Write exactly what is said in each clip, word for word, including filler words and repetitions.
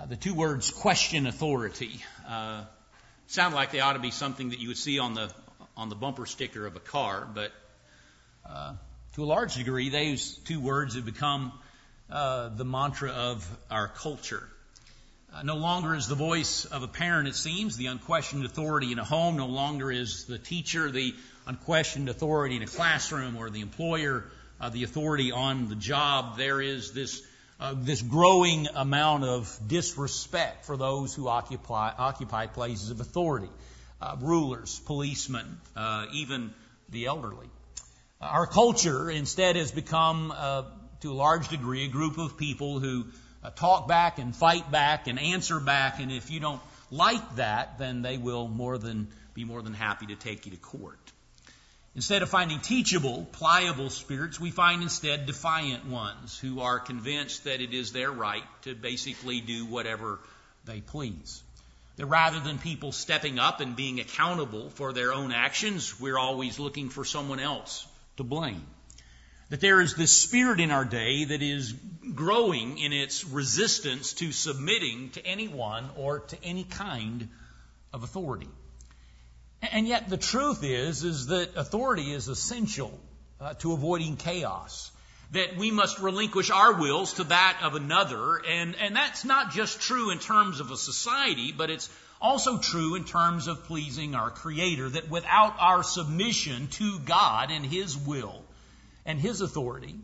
Uh, the two words question authority uh, sound like they ought to be something that you would see on the on the bumper sticker of a car, but uh, to a large degree, those two words have become uh, the mantra of our culture. Uh, no longer is the voice of a parent, it seems, the unquestioned authority in a home. No longer is the teacher the unquestioned authority in a classroom, or the employer uh, the authority on the job. There is this Uh, this growing amount of disrespect for those who occupy occupy places of authority, uh, rulers, policemen, uh, even the elderly. Uh, our culture instead has become, uh, to a large degree, a group of people who uh, talk back and fight back and answer back, and if you don't like that, then they will more than be more than happy to take you to court. Instead of finding teachable, pliable spirits, we find instead defiant ones who are convinced that it is their right to basically do whatever they please. That rather than people stepping up and being accountable for their own actions, we're always looking for someone else to blame. That there is this spirit in our day that is growing in its resistance to submitting to anyone or to any kind of authority. And yet the truth is, is that authority is essential uh, to avoiding chaos. That we must relinquish our wills to that of another. And, and that's not just true in terms of a society, but it's also true in terms of pleasing our Creator. That without our submission to God and His will and His authority,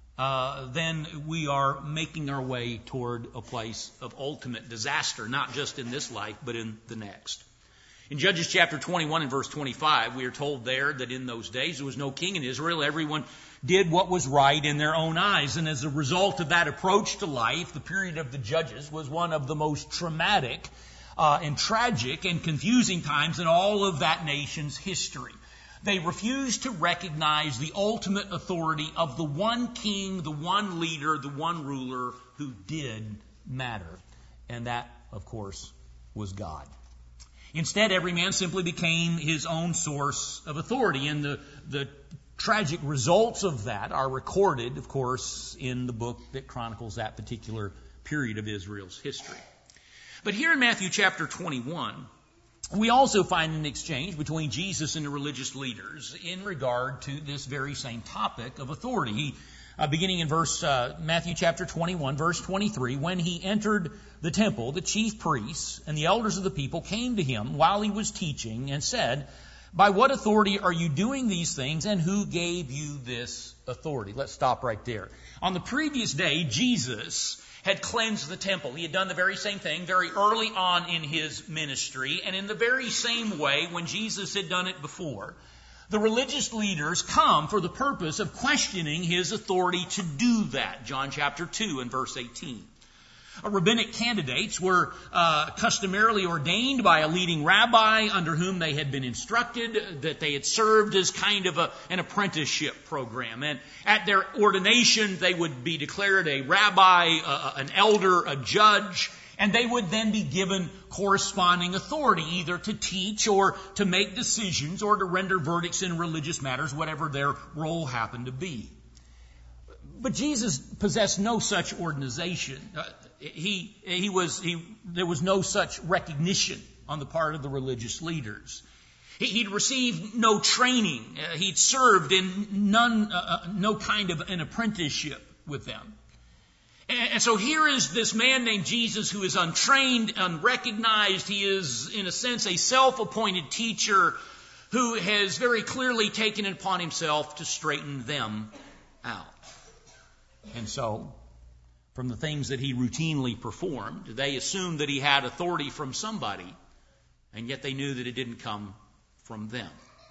uh, then we are making our way toward a place of ultimate disaster, not just in this life, but in the next. In Judges chapter twenty-one and verse twenty-five, we are told there that in those days there was no king in Israel. Everyone did what was right in their own eyes. And as a result of that approach to life, the period of the Judges was one of the most traumatic uh, and tragic and confusing times in all of that nation's history. They refused to recognize the ultimate authority of the one king, the one leader, the one ruler who did matter. And that, of course, was God. Instead, every man simply became his own source of authority. And the, the tragic results of that are recorded, of course, in the book that chronicles that particular period of Israel's history. But here in Matthew chapter twenty-one, we also find an exchange between Jesus and the religious leaders in regard to this very same topic of authority. He, uh, beginning in verse uh, Matthew chapter twenty-one, verse twenty-three, when he entered the temple, the chief priests and the elders of the people came to him while he was teaching and said, "By what authority are you doing these things, and who gave you this authority?" Let's stop right there. On the previous day, Jesus had cleansed the temple. He had done the very same thing very early on in his ministry, and in the very same way when Jesus had done it before, the religious leaders come for the purpose of questioning his authority to do that. John chapter two and verse eighteen. Rabbinic candidates were uh, customarily ordained by a leading rabbi under whom they had been instructed, that they had served as kind of a, an apprenticeship program. And at their ordination, they would be declared a rabbi, uh, an elder, a judge, and they would then be given corresponding authority, either to teach or to make decisions or to render verdicts in religious matters, whatever their role happened to be. But Jesus possessed no such organization. Uh, he, he was, he, there was no such recognition on the part of the religious leaders. He, he'd received no training. Uh, he'd served in none, uh, no kind of an apprenticeship with them. And, and so here is this man named Jesus who is untrained, unrecognized. He is, in a sense, a self-appointed teacher who has very clearly taken it upon himself to straighten them out. And so, from the things that he routinely performed, they assumed that he had authority from somebody, and yet they knew that it didn't come from them.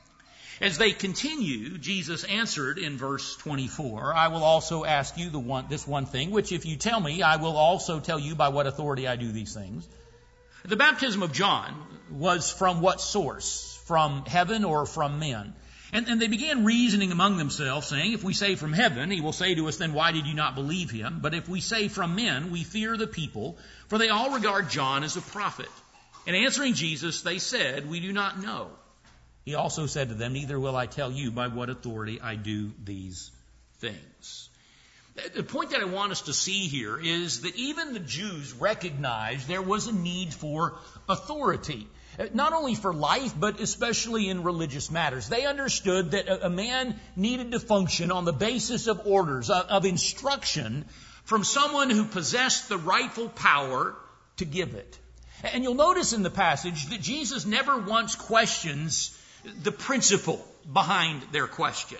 As they continue, Jesus answered in verse twenty-four, "I will also ask you the one, this one thing, which if you tell me, I will also tell you by what authority I do these things. The baptism of John was from what source? From heaven or from men?" And, and they began reasoning among themselves, saying, "If we say from heaven, he will say to us, then why did you not believe him? But if we say from men, we fear the people, for they all regard John as a prophet." And answering Jesus, they said, "We do not know." He also said to them, "Neither will I tell you by what authority I do these things." The point that I want us to see here is that even the Jews recognized there was a need for authority. Not only for life, but especially in religious matters. They understood that a man needed to function on the basis of orders, of instruction from someone who possessed the rightful power to give it. And you'll notice in the passage that Jesus never once questions the principle behind their question.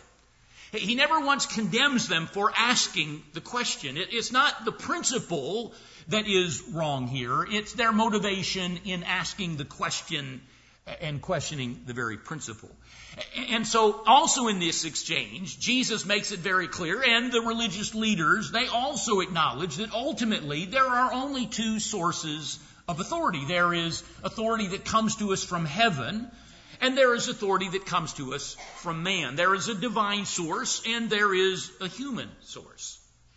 He never once condemns them for asking the question. It's not the principle that is wrong here. It's their motivation in asking the question and questioning the very principle. And so also in this exchange, Jesus makes it very clear, and the religious leaders, they also acknowledge that ultimately there are only two sources of authority. There is authority that comes to us from heaven, and there is authority that comes to us from man. There is a divine source, and there is a human source.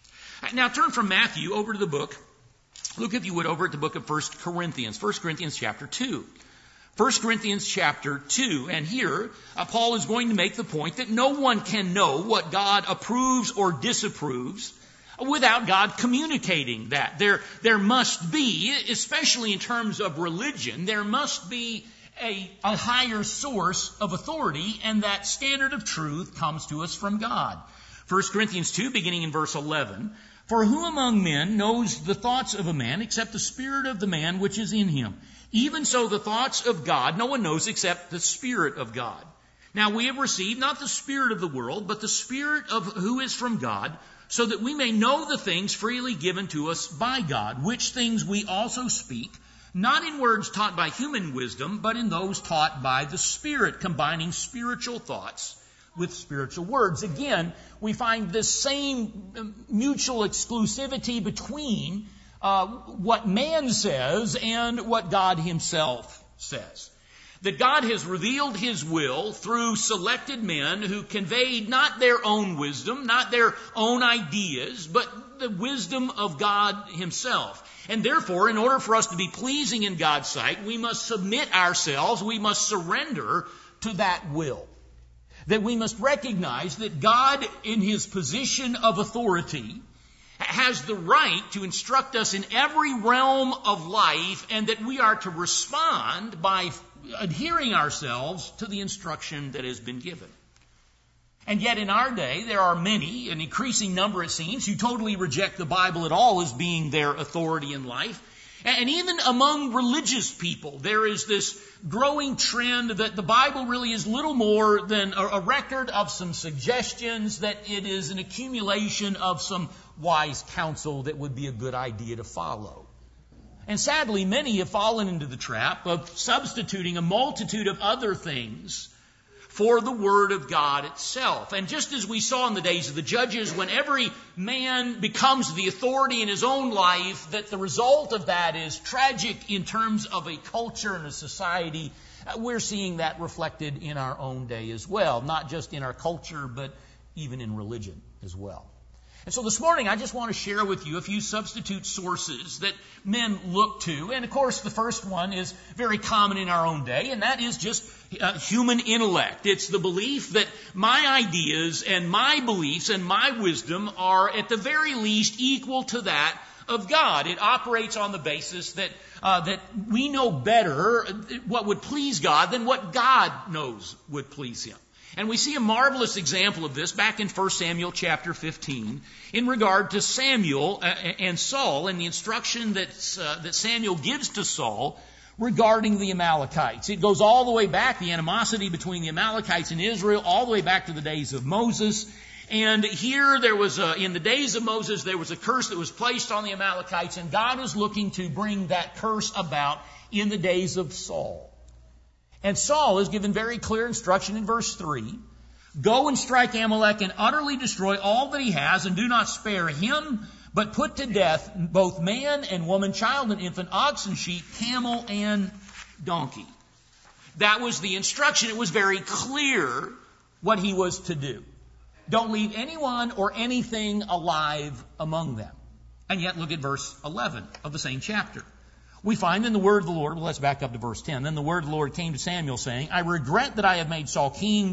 Now turn from Matthew over to the book. Look, if you would, over at the book of First Corinthians. First Corinthians chapter two. First Corinthians chapter two. And here, uh, Paul is going to make the point that no one can know what God approves or disapproves without God communicating that. There, there must be, especially in terms of religion, there must be a, a higher source of authority, and that standard of truth comes to us from God. First Corinthians two, beginning in verse eleven. For who among men knows the thoughts of a man except the spirit of the man which is in him? Even so the thoughts of God no one knows except the Spirit of God. Now we have received not the spirit of the world, but the Spirit of who is from God, so that we may know the things freely given to us by God, which things we also speak, not in words taught by human wisdom, but in those taught by the Spirit, combining spiritual thoughts with spiritual words. Again, we find this same mutual exclusivity between uh, what man says and what God himself says. That God has revealed his will through selected men who conveyed not their own wisdom, not their own ideas, but the wisdom of God himself. And therefore, in order for us to be pleasing in God's sight, we must submit ourselves, we must surrender to that will. That we must recognize that God, in his position of authority, has the right to instruct us in every realm of life, and that we are to respond by adhering ourselves to the instruction that has been given. And yet in our day, there are many, an increasing number it seems, who totally reject the Bible at all as being their authority in life. And even among religious people, there is this growing trend that the Bible really is little more than a record of some suggestions, that it is an accumulation of some wise counsel that would be a good idea to follow. And sadly, many have fallen into the trap of substituting a multitude of other things for the Word of God itself. And just as we saw in the days of the judges, when every man becomes the authority in his own life, that the result of that is tragic in terms of a culture and a society, we're seeing that reflected in our own day as well. Not just in our culture, but even in religion as well. And so this morning, I just want to share with you a few substitute sources that men look to. And of course, the first one is very common in our own day, and that is just uh, human intellect. It's the belief that my ideas and my beliefs and my wisdom are at the very least equal to that of God. It operates on the basis that uh, that we know better what would please God than what God knows would please him. And we see a marvelous example of this back in First Samuel chapter fifteen in regard to Samuel and Saul and the instruction that, uh, that Samuel gives to Saul regarding the Amalekites. It goes all the way back, the animosity between the Amalekites and Israel, all the way back to the days of Moses. And here there was, a, in the days of Moses, there was a curse that was placed on the Amalekites, and God is looking to bring that curse about in the days of Saul. And Saul is given very clear instruction in verse three. Go and strike Amalek and utterly destroy all that he has, and do not spare him, but put to death both man and woman, child and infant, ox and sheep, camel and donkey. That was the instruction. It was very clear what he was to do. Don't leave anyone or anything alive among them. And yet look at verse eleven of the same chapter. We find in the word of the Lord, well, let's back up to verse ten. Then the word of the Lord came to Samuel saying, I regret that I have made Saul king,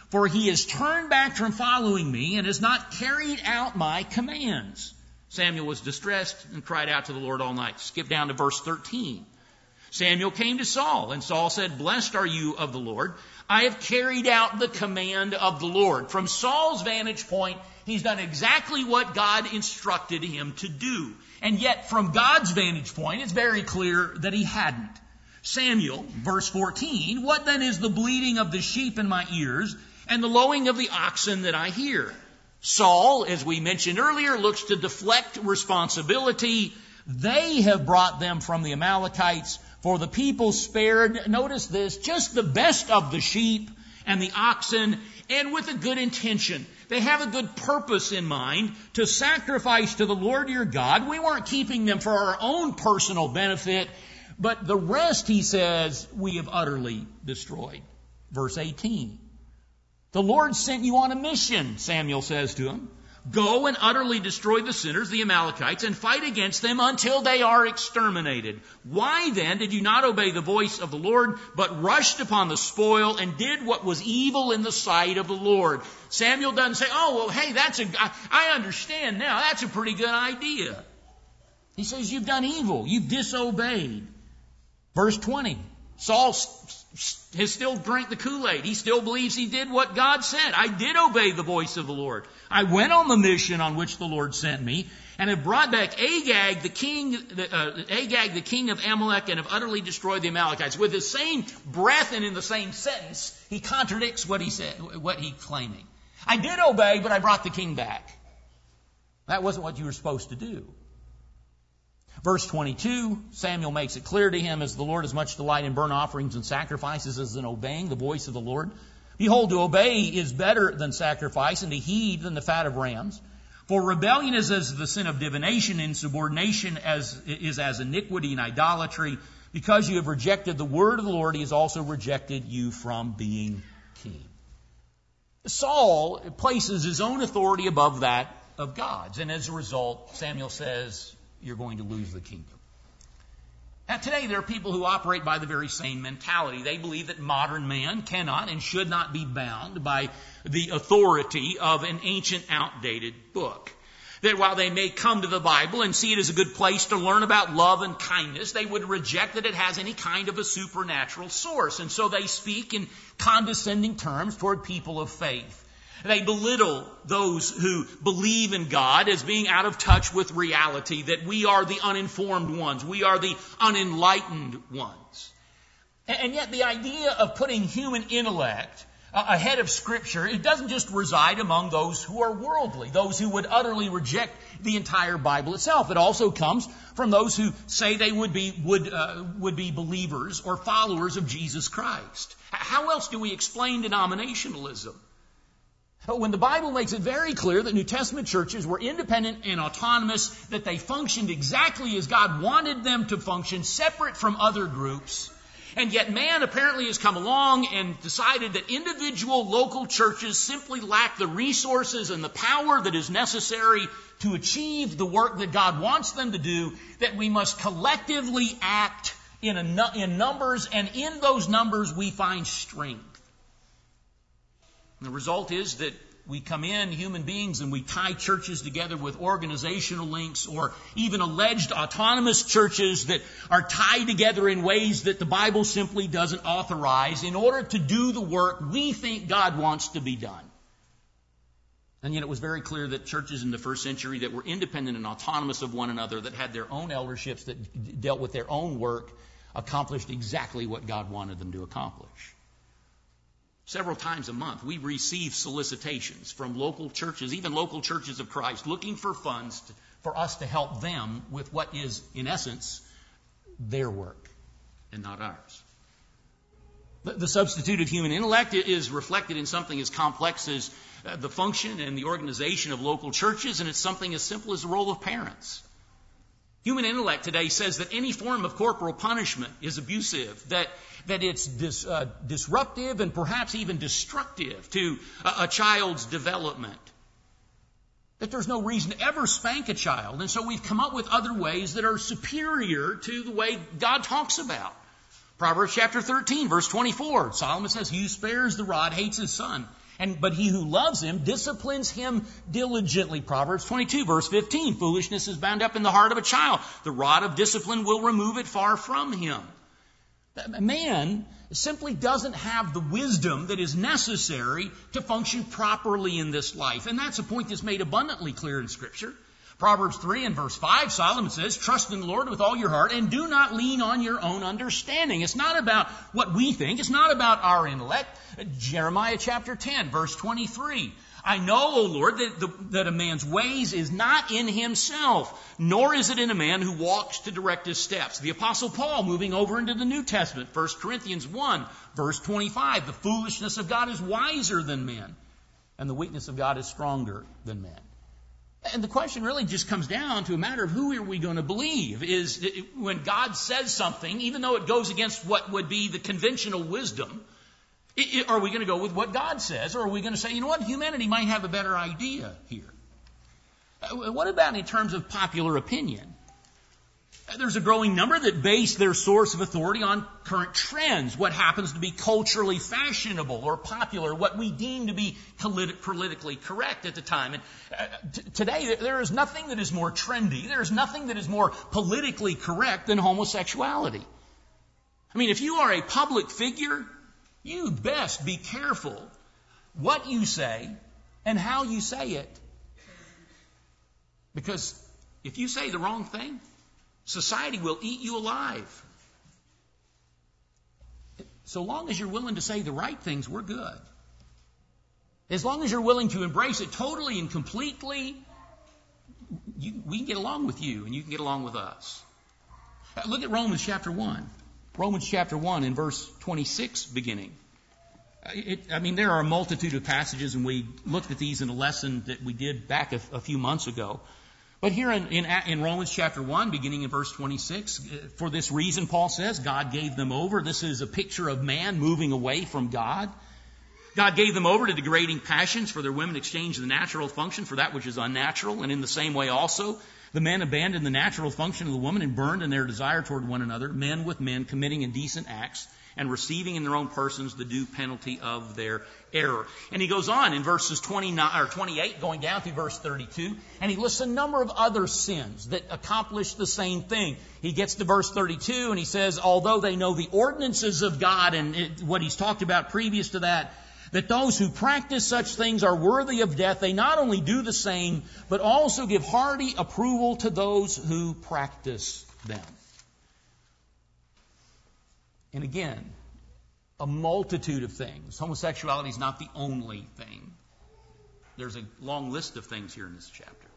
for he has turned back from following me and has not carried out my commands. Samuel was distressed and cried out to the Lord all night. Skip down to verse thirteen. Samuel came to Saul, and Saul said, Blessed are you of the Lord. I have carried out the command of the Lord. From Saul's vantage point, he's done exactly what God instructed him to do. And yet, from God's vantage point, it's very clear that he hadn't. Samuel, verse fourteen, What then is the bleating of the sheep in my ears and the lowing of the oxen that I hear? Saul, as we mentioned earlier, looks to deflect responsibility. They have brought them from the Amalekites, for the people spared, notice this, just the best of the sheep and the oxen, and with a good intention. They have a good purpose in mind to sacrifice to the Lord your God. We weren't keeping them for our own personal benefit, but the rest, he says, we have utterly destroyed. Verse eighteen. The Lord sent you on a mission, Samuel says to him. Go and utterly destroy the sinners, the Amalekites, and fight against them until they are exterminated. Why then did you not obey the voice of the Lord, but rushed upon the spoil and did what was evil in the sight of the Lord? Samuel doesn't say, oh, well, hey, that's a, I, I understand now. That's a pretty good idea. He says, you've done evil. You've disobeyed. Verse twenty. Saul has still drank the Kool-Aid. He still believes he did what God said. I did obey the voice of the Lord. I went on the mission on which the Lord sent me and have brought back Agag, the king, uh, Agag, the king of Amalek, and have utterly destroyed the Amalekites. With the same breath and in the same sentence, he contradicts what he said, what he's claiming. I did obey, but I brought the king back. That wasn't what you were supposed to do. Verse twenty-two, Samuel makes it clear to him, as the Lord has much delight in burnt offerings and sacrifices as in obeying the voice of the Lord. Behold, to obey is better than sacrifice, and to heed than the fat of rams. For rebellion is as the sin of divination, insubordination as, is as iniquity and idolatry. Because you have rejected the word of the Lord, he has also rejected you from being king. Saul places his own authority above that of God's, and as a result, Samuel says, you're going to lose the kingdom. Now, today there are people who operate by the very same mentality. They believe that modern man cannot and should not be bound by the authority of an ancient, outdated book. That while they may come to the Bible and see it as a good place to learn about love and kindness, they would reject that it has any kind of a supernatural source. And so they speak in condescending terms toward people of faith. They belittle those who believe in God as being out of touch with reality, that we are the uninformed ones, we are the unenlightened ones. And yet the idea of putting human intellect ahead of Scripture, it doesn't just reside among those who are worldly, those who would utterly reject the entire Bible itself. It also comes from those who say they would be would uh, would be believers or followers of Jesus Christ. How else do we explain denominationalism? When the Bible makes it very clear that New Testament churches were independent and autonomous, that they functioned exactly as God wanted them to function, separate from other groups, and yet man apparently has come along and decided that individual local churches simply lack the resources and the power that is necessary to achieve the work that God wants them to do, that we must collectively act in, a, in numbers, and in those numbers we find strength. And the result is that we come in, human beings, and we tie churches together with organizational links, or even alleged autonomous churches that are tied together in ways that the Bible simply doesn't authorize in order to do the work we think God wants to be done. And yet it was very clear that churches in the first century that were independent and autonomous of one another, that had their own elderships, that dealt with their own work, accomplished exactly what God wanted them to accomplish. Several times a month, we receive solicitations from local churches, even local churches of Christ, looking for funds to, for us to help them with what is, in essence, their work and not ours. The, the substitute of human intellect is reflected in something as complex as uh, the function and the organization of local churches, and it's something as simple as the role of parents. Human intellect today says that any form of corporal punishment is abusive, that, that it's dis, uh, disruptive and perhaps even destructive to a, a child's development. That there's no reason to ever spank a child. And so we've come up with other ways that are superior to the way God talks about. Proverbs chapter thirteen, verse twenty-four, Solomon says, "He who spares the rod hates his son, And, but he who loves him disciplines him diligently. Proverbs twenty-two, verse fifteen. Foolishness is bound up in the heart of a child. The rod of discipline will remove it far from him. Man simply doesn't have the wisdom that is necessary to function properly in this life. And that's a point that's made abundantly clear in Scripture. Proverbs three and verse five, Solomon says, trust in the Lord with all your heart and do not lean on your own understanding. It's not about what we think. It's not about our intellect. Jeremiah chapter ten, verse twenty-three. I know, O Lord, that, the, that a man's ways is not in himself, nor is it in a man who walks to direct his steps. The Apostle Paul, moving over into the New Testament, First Corinthians one, verse twenty-five. The foolishness of God is wiser than men, and the weakness of God is stronger than men. And the question really just comes down to a matter of who are we going to believe. Is when God says something, even though it goes against what would be the conventional wisdom, are we going to go with what God says, or are we going to say, you know what, humanity might have a better idea here? What about in terms of popular opinion? There's a growing number that base their source of authority on current trends, what happens to be culturally fashionable or popular, what we deem to be politically correct at the time. And uh, t- today, there is nothing that is more trendy, there is nothing that is more politically correct than homosexuality. I mean, if you are a public figure, you best be careful what you say and how you say it. Because if you say the wrong thing, society will eat you alive. So long as you're willing to say the right things, we're good. As long as you're willing to embrace it totally and completely, you, we can get along with you and you can get along with us. Look at Romans chapter one. Romans chapter one in verse twenty-six beginning. It, I mean, there are a multitude of passages, and we looked at these in a lesson that we did back a, a few months ago. But here in, in, in Romans chapter one, beginning in verse twenty-six, for this reason, Paul says, God gave them over. This is a picture of man moving away from God. God gave them over to degrading passions, for their women exchanged the natural function for that which is unnatural. And in the same way also, the men abandoned the natural function of the woman and burned in their desire toward one another, men with men committing indecent acts and receiving in their own persons the due penalty of their error. And he goes on in verses twenty-nine or twenty-eight, going down through verse thirty-two, and he lists a number of other sins that accomplish the same thing. He gets to verse thirty-two, and he says, although they know the ordinances of God and it, what he's talked about previous to that, that those who practice such things are worthy of death, they not only do the same, but also give hearty approval to those who practice them. And again, a multitude of things. Homosexuality is not the only thing. There's a long list of things here in this chapter.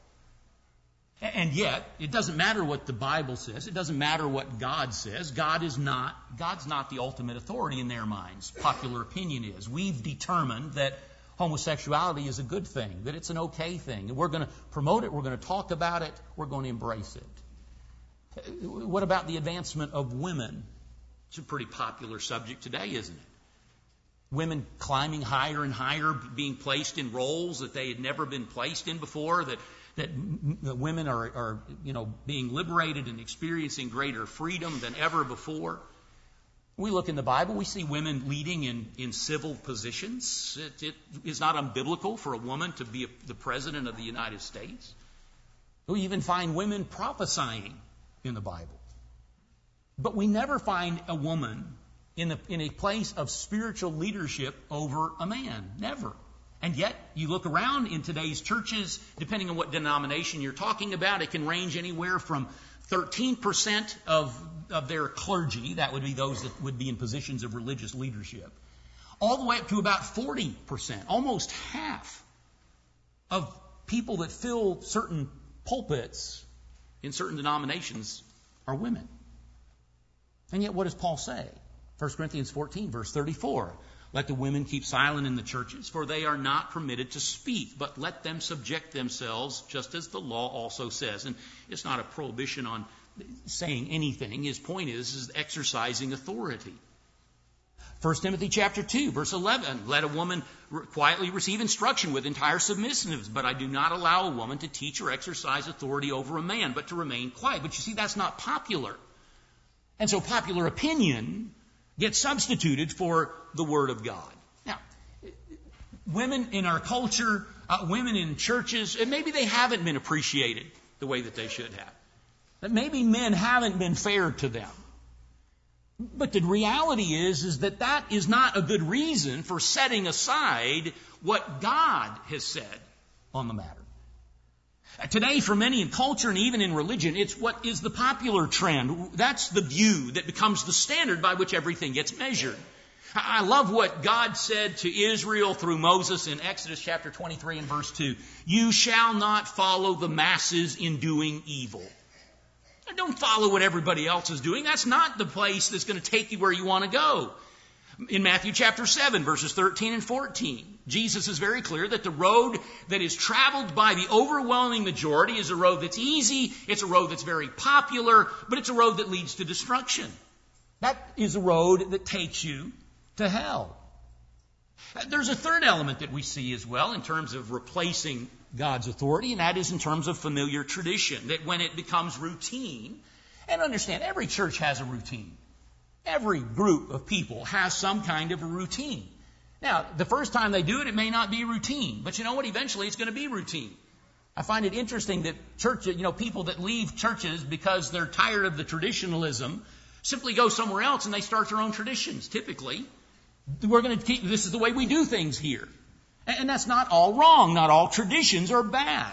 And yet, it doesn't matter what the Bible says. It doesn't matter what God says. God is not, God's not the ultimate authority in their minds. Popular opinion is. We've determined that homosexuality is a good thing, that it's an okay thing. And we're going to promote it. We're going to talk about it. We're going to embrace it. What about the advancement of women? It's a pretty popular subject today, isn't it? Women climbing higher and higher, being placed in roles that they had never been placed in before, that that women are, are you know, being liberated and experiencing greater freedom than ever before. We look in the Bible, we see women leading in, in civil positions. It, it is not unbiblical for a woman to be a, the president of the United States. We even find women prophesying in the Bible. But we never find a woman in, the, in a place of spiritual leadership over a man. Never. And yet, you look around in today's churches, depending on what denomination you're talking about, it can range anywhere from thirteen percent of, of their clergy, that would be those that would be in positions of religious leadership, all the way up to about forty percent, almost half of people that fill certain pulpits in certain denominations are women. And yet, what does Paul say? First Corinthians fourteen, verse thirty-four. Let the women keep silent in the churches, for they are not permitted to speak, but let them subject themselves, just as the law also says. And it's not a prohibition on saying anything. His point is, is exercising authority. First Timothy chapter two, verse eleven. Let a woman quietly receive instruction with entire submissiveness, but I do not allow a woman to teach or exercise authority over a man, but to remain quiet. But you see, that's not popular. And so popular opinion gets substituted for the Word of God. Now, women in our culture, uh, women in churches, and maybe they haven't been appreciated the way that they should have. That maybe men haven't been fair to them. But the reality is, is that that is not a good reason for setting aside what God has said on the matter. Today, for many in culture and even in religion, it's what is the popular trend. That's the view that becomes the standard by which everything gets measured. I love what God said to Israel through Moses in Exodus chapter twenty-three and verse two. You shall not follow the masses in doing evil. Don't follow what everybody else is doing. That's not the place that's going to take you where you want to go. In Matthew chapter seven, verses thirteen and fourteen, Jesus is very clear that the road that is traveled by the overwhelming majority is a road that's easy, it's a road that's very popular, but it's a road that leads to destruction. That is a road that takes you to hell. There's a third element that we see as well in terms of replacing God's authority, and that is in terms of familiar tradition, that when it becomes routine, and understand, every church has a routine. Every group of people has some kind of a routine. Now, the first time they do it, it may not be routine, but you know what? Eventually it's going to be routine. I find it interesting that church, you know, people that leave churches because they're tired of the traditionalism simply go somewhere else and they start their own traditions, typically. We're going to keep, this is the way we do things here. And that's not all wrong. Not all traditions are bad.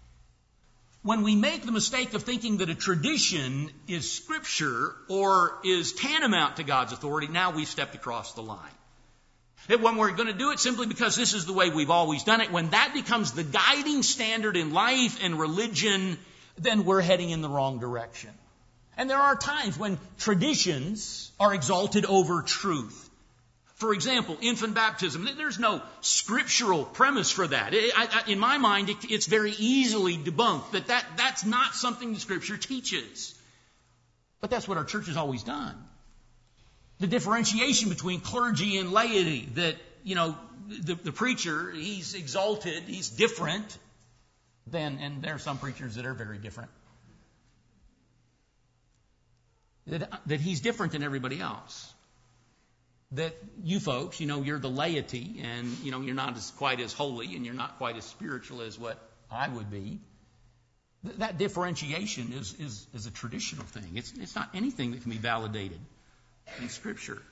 When we make the mistake of thinking that a tradition is Scripture or is tantamount to God's authority, now we've stepped across the line. That when we're going to do it simply because this is the way we've always done it, when that becomes the guiding standard in life and religion, then we're heading in the wrong direction. And there are times when traditions are exalted over truth. For example, infant baptism, there's no scriptural premise for that. I, I, in my mind, it, it's very easily debunked that, that that's not something the Scripture teaches. But that's what our church has always done. The differentiation between clergy and laity, that, you know, the, the preacher, he's exalted, he's different than, and there are some preachers that are very different. That, that he's different than everybody else. That you folks, you know, you're the laity and, you know, you're not as quite as holy and you're not quite as spiritual as what I would be. Th- that differentiation is, is, is a traditional thing. It's, it's not anything that can be validated in Scripture.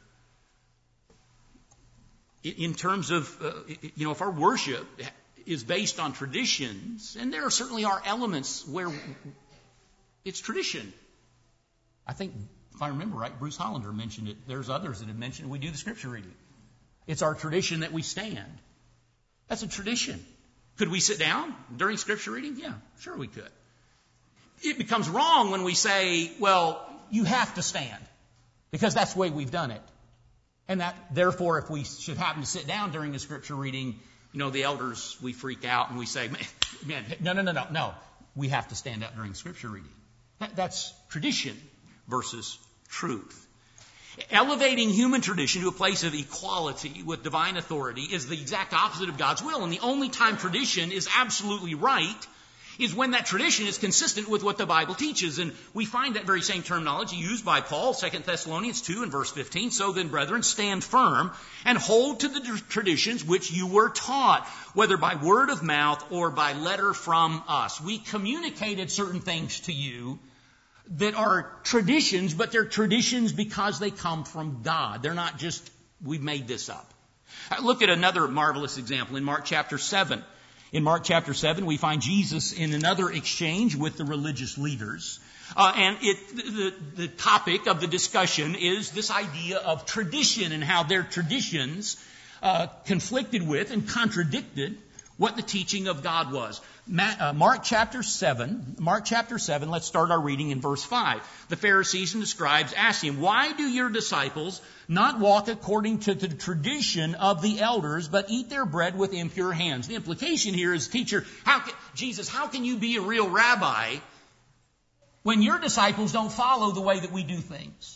In, in terms of, uh, you know, if our worship is based on traditions, and there certainly are elements where it's tradition. I think, if I remember right, Bruce Hollander mentioned it. There's others that have mentioned it. We do the Scripture reading. It's our tradition that we stand. That's a tradition. Could we sit down during Scripture reading? Yeah, sure we could. It becomes wrong when we say, well, you have to stand, because that's the way we've done it. And that, therefore, if we should happen to sit down during the Scripture reading, you know, the elders, we freak out and we say, man, no, no, no, no, no. We have to stand up during Scripture reading. That, that's tradition versus truth. Elevating human tradition to a place of equality with divine authority is the exact opposite of God's will. And the only time tradition is absolutely right is when that tradition is consistent with what the Bible teaches. And we find that very same terminology used by Paul, Second Thessalonians two and verse fifteen. So then, brethren, stand firm and hold to the traditions which you were taught, whether by word of mouth or by letter from us. We communicated certain things to you that are traditions, but they're traditions because they come from God. They're not just, we've made this up. Look at another marvelous example in Mark chapter seven. In Mark chapter seven, we find Jesus in another exchange with the religious leaders. Uh, and it, the, the topic of the discussion is this idea of tradition and how their traditions uh, conflicted with and contradicted what the teaching of God was. Mark chapter seven, Mark chapter seven, let's start our reading in verse five. The Pharisees and the scribes asked him, why do your disciples not walk according to the tradition of the elders, but eat their bread with impure hands? The implication here is, teacher, how can, Jesus, how can you be a real rabbi when your disciples don't follow the way that we do things?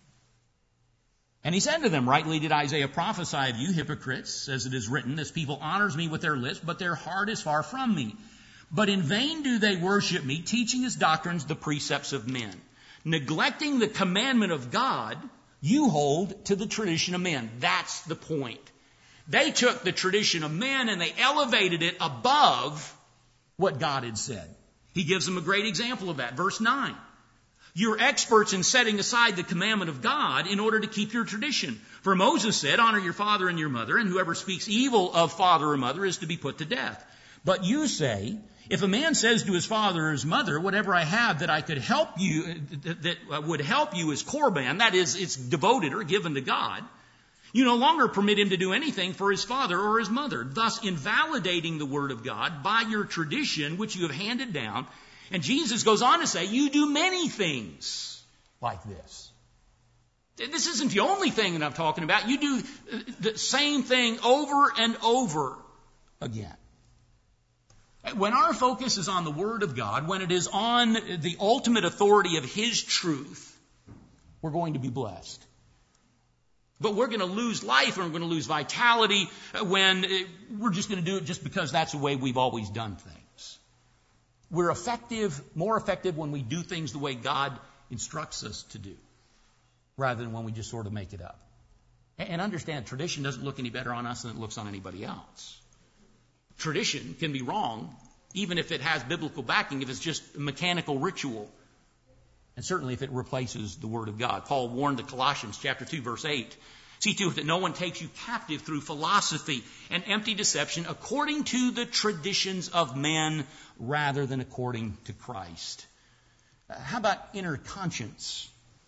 And he said to them, rightly did Isaiah prophesy of you, hypocrites, as it is written, this people honors me with their lips, but their heart is far from me. But in vain do they worship me, teaching as doctrines the precepts of men. Neglecting the commandment of God, you hold to the tradition of men. That's the point. They took the tradition of men and they elevated it above what God had said. He gives them a great example of that. Verse nine. You're experts in setting aside the commandment of God in order to keep your tradition. For Moses said, honor your father and your mother, and whoever speaks evil of father or mother is to be put to death. But you say, if a man says to his father or his mother, whatever I have that I could help you, that would help you is korban, that is, it's devoted or given to God, you no longer permit him to do anything for his father or his mother, thus invalidating the word of God by your tradition which you have handed down. And Jesus goes on to say, you do many things like this. This isn't the only thing that I'm talking about. You do the same thing over and over again. When our focus is on the Word of God, when it is on the ultimate authority of His truth, we're going to be blessed. But we're going to lose life and we're going to lose vitality when we're just going to do it just because that's the way we've always done things. We're effective, more effective when we do things the way God instructs us to do, rather than when we just sort of make it up. And understand, tradition doesn't look any better on us than it looks on anybody else. Tradition can be wrong, even if it has biblical backing, if it's just mechanical ritual. And certainly if it replaces the Word of God. Paul warned the Colossians, chapter two, verse eight, see to it that no one takes you captive through philosophy and empty deception according to the traditions of men rather than according to Christ. Uh, how about inner conscience?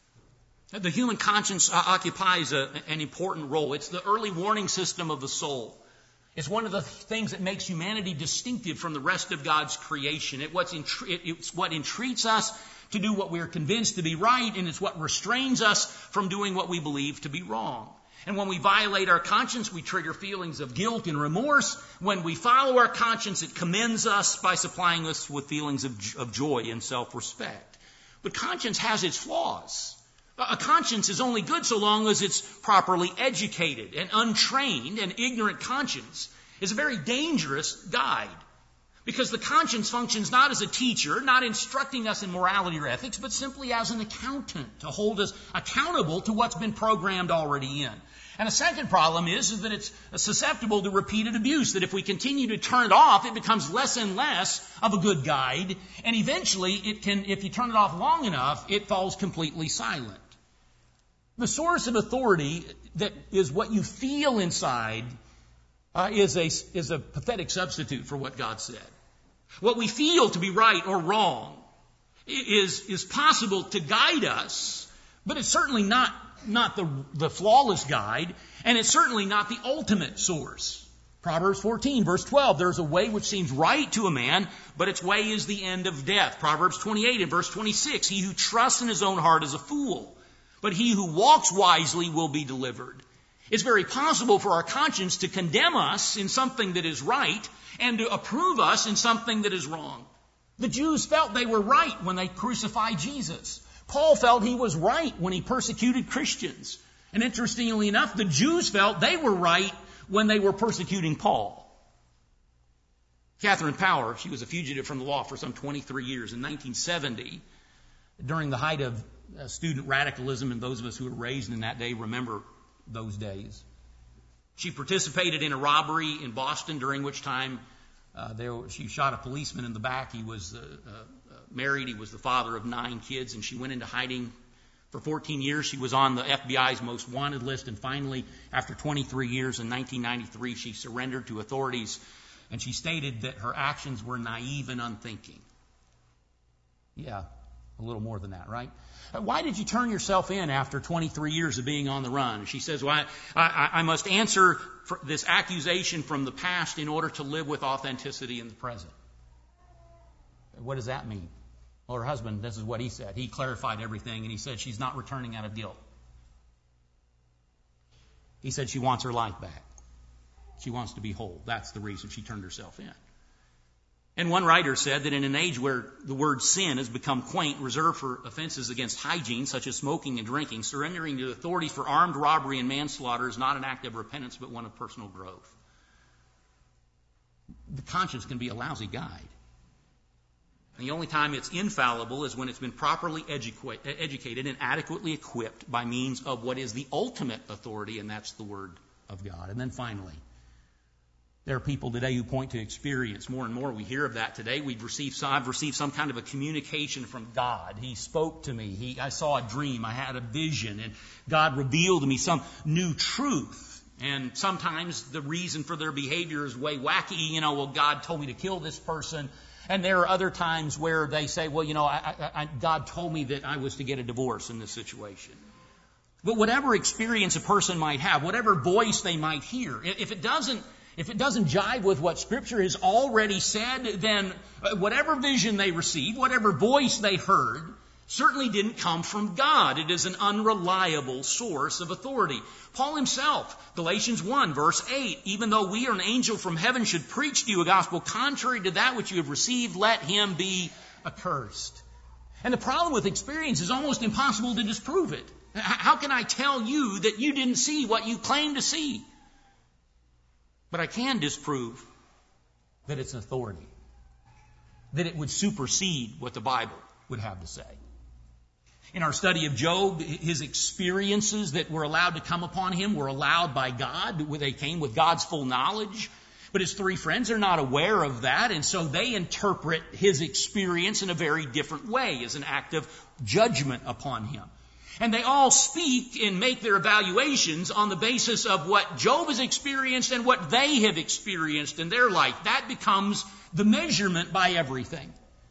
The human conscience uh, occupies a, an important role. It's the early warning system of the soul. It's one of the things that makes humanity distinctive from the rest of God's creation. It what's intri- it, it's what entreats us to do what we are convinced to be right, and it's what restrains us from doing what we believe to be wrong. And when we violate our conscience, we trigger feelings of guilt and remorse. When we follow our conscience, it commends us by supplying us with feelings of, of joy and self-respect. But conscience has its flaws. A conscience is only good so long as it's properly educated. An untrained and ignorant conscience is a very dangerous guide. Because the conscience functions not as a teacher, not instructing us in morality or ethics, but simply as an accountant to hold us accountable to what's been programmed already in. And a second problem is, is that it's susceptible to repeated abuse, that if we continue to turn it off, it becomes less and less of a good guide, and eventually it can, if you turn it off long enough, it falls completely silent. The source of authority that is what you feel inside uh, is a, is a pathetic substitute for what God said. What we feel to be right or wrong is, is possible to guide us, but it's certainly not, not the, the flawless guide, and it's certainly not the ultimate source. Proverbs fourteen, verse twelve, there's a way which seems right to a man, but its way is the end of death. Proverbs twenty-eight and verse twenty-six, he who trusts in his own heart is a fool, but he who walks wisely will be delivered. It's very possible for our conscience to condemn us in something that is right and to approve us in something that is wrong. The Jews felt they were right when they crucified Jesus. Paul felt he was right when he persecuted Christians. And interestingly enough, the Jews felt they were right when they were persecuting Paul. Catherine Power, she was a fugitive from the law for some twenty-three years. In nineteen seventy, during the height of uh, student radicalism, and those of us who were raised in that day remember those days, she participated in a robbery in Boston, during which time uh, there, she shot a policeman in the back. He was uh, uh, married. He was the father of nine kids, and she went into hiding for fourteen years. She was on the F B I's most wanted list, and finally, after twenty-three years, in nineteen ninety-three, she surrendered to authorities, and she stated that her actions were naive and unthinking. Yeah, a little more than that, right? Why did you turn yourself in after twenty-three years of being on the run? She says, well, I, I, I must answer for this accusation from the past in order to live with authenticity in the present. What does that mean? Well, her husband, this is what he said. He clarified everything, and he said she's not returning out of guilt. He said she wants her life back. She wants to be whole. That's the reason she turned herself in. And one writer said that in an age where the word sin has become quaint, reserved for offenses against hygiene, such as smoking and drinking, surrendering to authorities for armed robbery and manslaughter is not an act of repentance, but one of personal growth. The conscience can be a lousy guide. And the only time it's infallible is when it's been properly educa- educated and adequately equipped by means of what is the ultimate authority, and that's the Word of God. And then finally, there are people today who point to experience. More and more we hear of that today. We've received some, I've received some kind of a communication from God. He spoke to me. He, I saw a dream. I had a vision. And God revealed to me some new truth. And sometimes the reason for their behavior is way wacky. You know, well, God told me to kill this person. And there are other times where they say, well, you know, I, I, I, God told me that I was to get a divorce in this situation. But whatever experience a person might have, whatever voice they might hear, if it doesn't If it doesn't jive with what Scripture has already said, then whatever vision they received, whatever voice they heard, certainly didn't come from God. It is an unreliable source of authority. Paul himself, Galatians one, verse eight, even though we or an angel from heaven should preach to you a gospel contrary to that which you have received, let him be accursed. And the problem with experience is almost impossible to disprove it. How can I tell you that you didn't see what you claim to see? But I can disprove that it's an authority, that it would supersede what the Bible would have to say. In our study of Job, his experiences that were allowed to come upon him were allowed by God. They came with God's full knowledge. But his three friends are not aware of that, and so they interpret his experience in a very different way, as an act of judgment upon him. And they all speak and make their evaluations on the basis of what Job has experienced and what they have experienced in their life. That becomes the measurement by everything.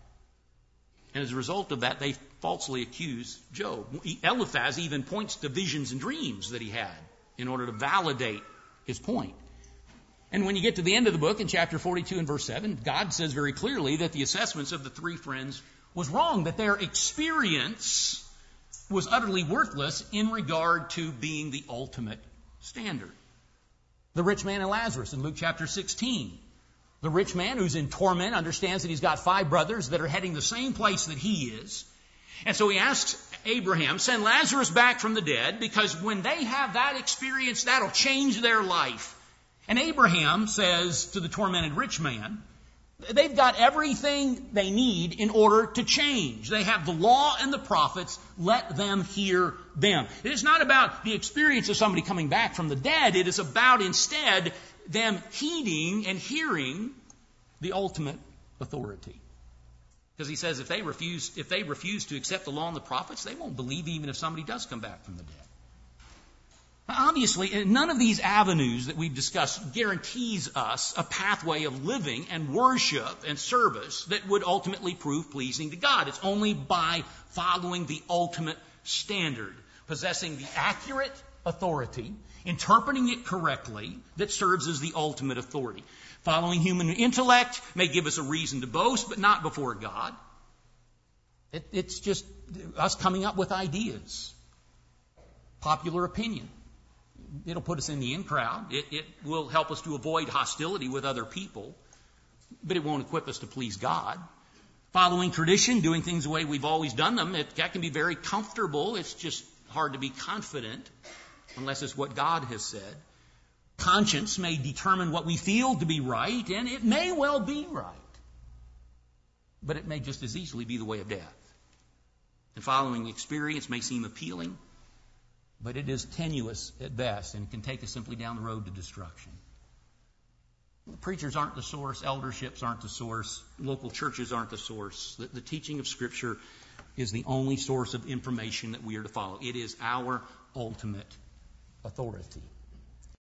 And as a result of that, they falsely accuse Job. Eliphaz even points to visions and dreams that he had in order to validate his point. And when you get to the end of the book in chapter forty-two and verse seven, God says very clearly that the assessments of the three friends was wrong, that their experience was utterly worthless in regard to being the ultimate standard. The rich man and Lazarus in Luke chapter sixteen. The rich man who's in torment understands that he's got five brothers that are heading the same place that he is. And so he asks Abraham, send Lazarus back from the dead, because when they have that experience, that'll change their life. And Abraham says to the tormented rich man, they've got everything they need in order to change. They have the law and the prophets. Let them hear them. It is not about the experience of somebody coming back from the dead. It is about instead them heeding and hearing the ultimate authority. Because he says if they refuse, if they refuse to accept the law and the prophets, they won't believe even if somebody does come back from the dead. Obviously, none of these avenues that we've discussed guarantees us a pathway of living and worship and service that would ultimately prove pleasing to God. It's only by following the ultimate standard, possessing the accurate authority, interpreting it correctly, that serves as the ultimate authority. Following human intellect may give us a reason to boast, but not before God. It, it's just us coming up with ideas, popular opinion. It'll put us in the in crowd. It, it will help us to avoid hostility with other people, but it won't equip us to please God. Following tradition, doing things the way we've always done them, it, that can be very comfortable. It's just hard to be confident unless it's what God has said. Conscience may determine what we feel to be right, and it may well be right, but it may just as easily be the way of death. And following experience may seem appealing, but it is tenuous at best, and it can take us simply down the road to destruction. Preachers aren't the source. Elderships aren't the source. Local churches aren't the source. The, the teaching of Scripture is the only source of information that we are to follow. It is our ultimate authority.